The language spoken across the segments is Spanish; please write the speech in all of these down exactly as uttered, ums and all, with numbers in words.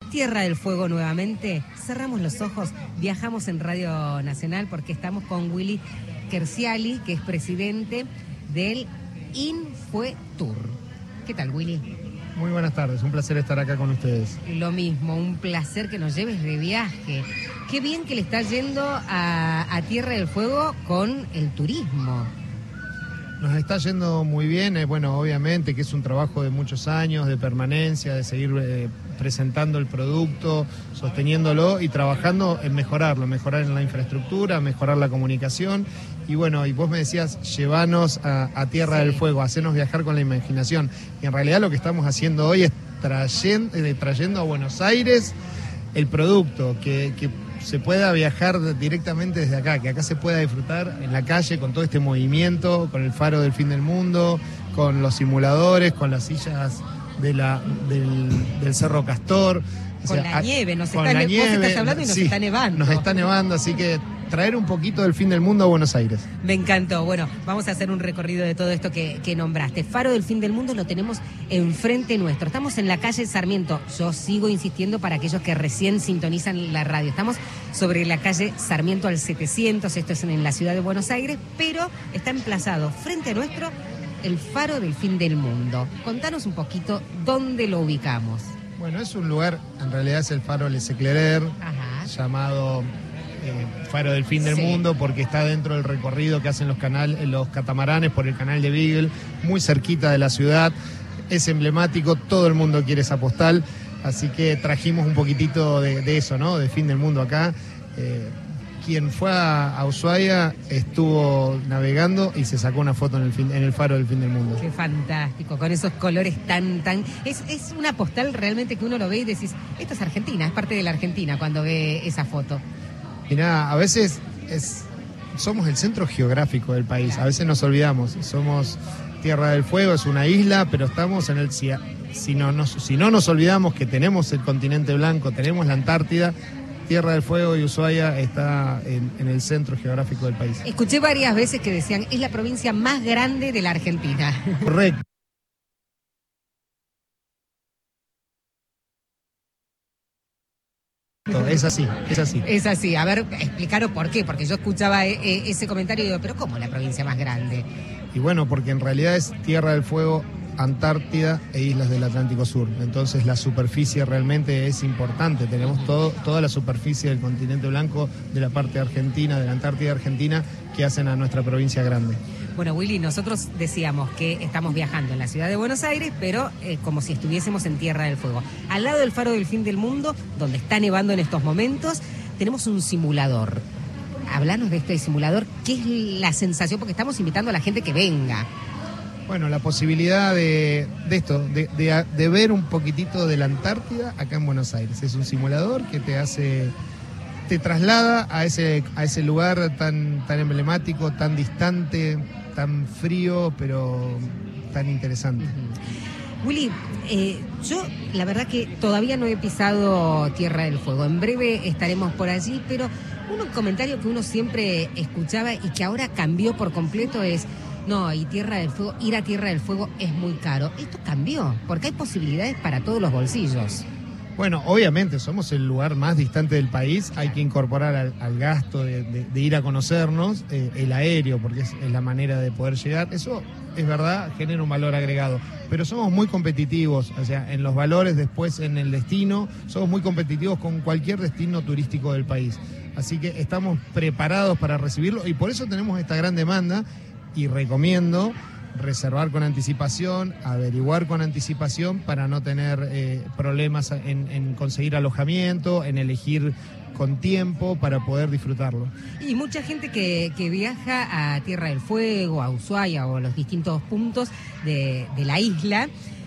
Tierra del Fuego nuevamente. Cerramos los ojos, viajamos en Radio Nacional porque estamos con Willy Kerciali, que es presidente del Infuetour. ¿Qué tal, Willy? Muy buenas tardes, un placer estar acá con ustedes. Lo mismo, un placer que nos lleves de viaje. Qué bien que le está yendo a, a Tierra del Fuego con el turismo. Nos está yendo muy bien, eh, bueno, obviamente que es un trabajo de muchos años, de permanencia, de seguir eh, presentando el producto, sosteniéndolo y trabajando en mejorarlo, mejorar en la infraestructura, mejorar la comunicación. Y bueno, y vos me decías, llevanos a, a Tierra sí. del Fuego, hacernos viajar con la imaginación. Y en realidad lo que estamos haciendo hoy es trayendo, eh, trayendo a Buenos Aires el producto, que... que se pueda viajar directamente desde acá, que acá se pueda disfrutar en la calle con todo este movimiento, con el faro del fin del mundo, con los simuladores, con las sillas de la, del, del Cerro Castor. Con o sea, la nieve, nos con está, la vos nieve, estás hablando y nos sí, está nevando. Nos está nevando, así que traer un poquito del fin del mundo a Buenos Aires. Me encantó. Bueno, vamos a hacer un recorrido de todo esto que, que nombraste. Faro del fin del mundo lo tenemos enfrente nuestro. Estamos en la calle Sarmiento. Yo sigo insistiendo para aquellos que recién sintonizan la radio. Estamos sobre la calle Sarmiento al setecientos. Esto es en la ciudad de Buenos Aires, pero está emplazado frente a nuestro el Faro del fin del mundo. Contanos un poquito dónde lo ubicamos. Bueno, es un lugar, en realidad es el Faro Les Éclaireurs, llamado eh, Faro del Fin del sí. Mundo, porque está dentro del recorrido que hacen los, canal, los catamaranes por el canal de Beagle, muy cerquita de la ciudad. Es emblemático, todo el mundo quiere esa postal, así que trajimos un poquitito de, de eso, ¿no? De fin del mundo acá. Eh, quien fue a, a Ushuaia estuvo navegando y se sacó una foto en el, fin, en el Faro del Fin del Mundo. Qué fantástico, con esos colores tan, tan... Es, es una postal realmente que uno lo ve y decís, esto es Argentina, es parte de la Argentina cuando ve esa foto. Mirá, a veces es, somos el centro geográfico del país, claro. A veces nos olvidamos, somos Tierra del Fuego, es una isla, pero estamos en el... Si, si, no, nos, si no nos olvidamos que tenemos el continente blanco, tenemos la Antártida... Tierra del Fuego y Ushuaia está en, en el centro geográfico del país. Escuché varias veces que decían, es la provincia más grande de la Argentina. Correcto. Es así, es así. Es así. A ver, explicaros por qué, porque yo escuchaba eh, ese comentario y digo, pero ¿cómo la provincia más grande? Y bueno, porque en realidad es Tierra del Fuego, Antártida e islas del Atlántico Sur. Entonces la superficie realmente es importante. Tenemos todo, toda la superficie del continente blanco, de la parte argentina, de la Antártida argentina, que hacen a nuestra provincia grande. Bueno, Willy, nosotros decíamos que estamos viajando en la ciudad de Buenos Aires, pero eh, como si estuviésemos en Tierra del Fuego. Al lado del Faro del Fin del Mundo, donde está nevando en estos momentos, tenemos un simulador. Hablanos de este simulador, ¿qué es la sensación? Porque estamos invitando a la gente que venga. Bueno, la posibilidad de, de esto, de, de, de ver un poquitito de la Antártida acá en Buenos Aires. Es un simulador que te hace, te traslada a ese, a ese lugar tan, tan emblemático, tan distante, tan frío, pero tan interesante. Uh-huh. Willy, eh, yo la verdad que todavía no he pisado Tierra del Fuego. En breve estaremos por allí, pero un comentario que uno siempre escuchaba y que ahora cambió por completo es... No, y Tierra del Fuego, ir a Tierra del Fuego es muy caro. Esto cambió, porque hay posibilidades para todos los bolsillos. Bueno, obviamente somos el lugar más distante del país, hay que incorporar al, al gasto de, de, de ir a conocernos eh, el aéreo, porque es, es la manera de poder llegar. Eso es verdad, genera un valor agregado, pero somos muy competitivos, o sea, en los valores, después en el destino, somos muy competitivos con cualquier destino turístico del país. Así que estamos preparados para recibirlo y por eso tenemos esta gran demanda. Y recomiendo reservar con anticipación, averiguar con anticipación para no tener eh, problemas en, en conseguir alojamiento, en elegir con tiempo para poder disfrutarlo. Y mucha gente que, que viaja a Tierra del Fuego, a Ushuaia o a los distintos puntos de, de la isla,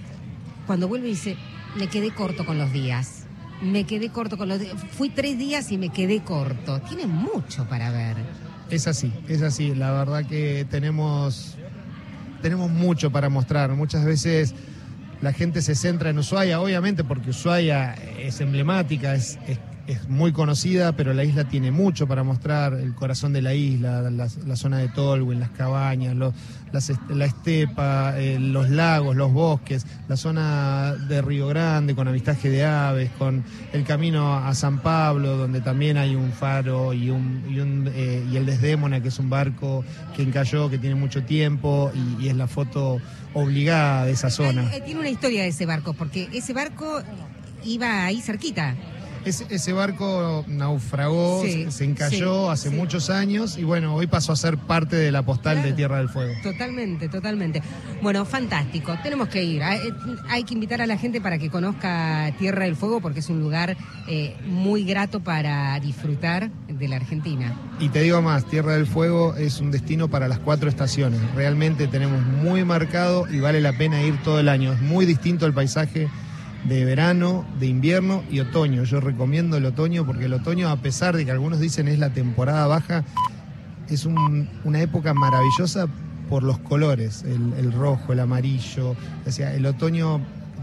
cuando vuelve dice, me quedé corto con los días. Me quedé corto con los días. Fui tres días y me quedé corto. Tiene mucho para ver. Es así, es así. La verdad que tenemos, tenemos mucho para mostrar. Muchas veces la gente se centra en Ushuaia, obviamente porque Ushuaia es emblemática, es, es, es muy conocida, pero la isla tiene mucho para mostrar, el corazón de la isla, la, la zona de Tolwyn, las cabañas, los, las, la estepa, eh, los lagos, los bosques, la zona de Río Grande con avistaje de aves, con el camino a San Pablo, donde también hay un faro y, un, y, un, eh, y el Desdémona, que es un barco que encalló, que tiene mucho tiempo y, y es la foto obligada de esa zona. Hay, tiene una historia de ese barco, porque ese barco iba ahí cerquita. Ese, ese barco naufragó, sí, se, se encalló sí, hace sí. muchos años y bueno, hoy pasó a ser parte de la postal claro. de Tierra del Fuego. Totalmente, totalmente. Bueno, fantástico, tenemos que ir. Hay, hay que invitar a la gente para que conozca Tierra del Fuego porque es un lugar eh, muy grato para disfrutar de la Argentina. Y te digo más, Tierra del Fuego es un destino para las cuatro estaciones. Realmente tenemos muy marcado y vale la pena ir todo el año. Es muy distinto el paisaje de verano, de invierno y otoño. Yo recomiendo el otoño porque el otoño, a pesar de que algunos dicen es la temporada baja, es un, una época maravillosa por los colores, el, el rojo, el amarillo. O sea, el otoño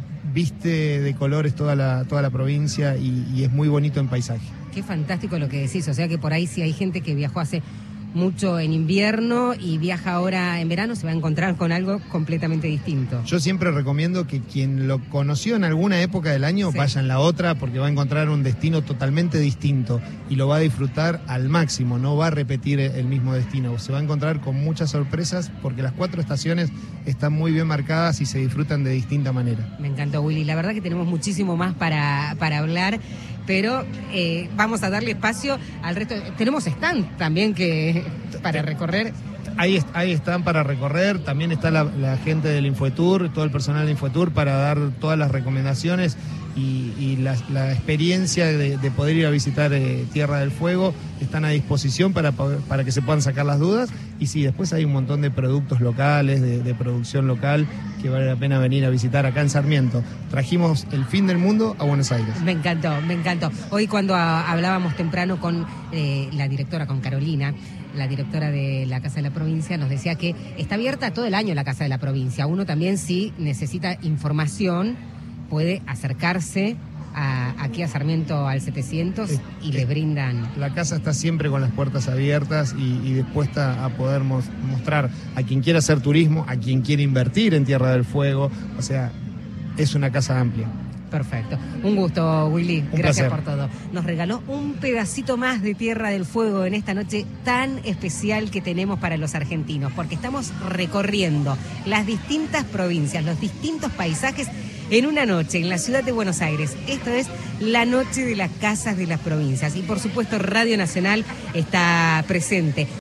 viste de colores toda la, toda la provincia y, y es muy bonito en paisaje. Qué fantástico lo que decís, o sea que por ahí si hay gente que viajó hace mucho en invierno y viaja ahora en verano, se va a encontrar con algo completamente distinto. Yo siempre recomiendo que quien lo conoció en alguna época del año sí. vaya en la otra porque va a encontrar un destino totalmente distinto y lo va a disfrutar al máximo, no va a repetir el mismo destino, se va a encontrar con muchas sorpresas porque las cuatro estaciones están muy bien marcadas y se disfrutan de distinta manera. Me encantó, Willy, la verdad que tenemos muchísimo más para, para hablar, pero eh, vamos a darle espacio al resto. Tenemos stand también que para recorrer. Ahí, ahí están para recorrer, también está la, la gente del Infotour, todo el personal del Infotour para dar todas las recomendaciones y, y la, la experiencia de, de poder ir a visitar eh, Tierra del Fuego. Están a disposición para, para que se puedan sacar las dudas y sí, después hay un montón de productos locales, de, de producción local que vale la pena venir a visitar acá en Sarmiento. Trajimos el fin del mundo a Buenos Aires. Me encantó, me encantó. Hoy cuando a, hablábamos temprano con eh, la directora, con Carolina, la directora de la Casa de la Provincia, nos decía que está abierta todo el año la Casa de la Provincia. Uno también, si necesita información, puede acercarse a, aquí a Sarmiento al setecientos eh, y eh, le brindan. La casa está siempre con las puertas abiertas y, y dispuesta a poder mos, mostrar a quien quiera hacer turismo, a quien quiera invertir en Tierra del Fuego. O sea, es una casa amplia. Perfecto. Un gusto, Willy. Un Gracias placer. por todo. Nos regaló un pedacito más de Tierra del Fuego en esta noche tan especial que tenemos para los argentinos, porque estamos recorriendo las distintas provincias, los distintos paisajes en una noche en la ciudad de Buenos Aires. Esto es la noche de las casas de las provincias y por supuesto Radio Nacional está presente.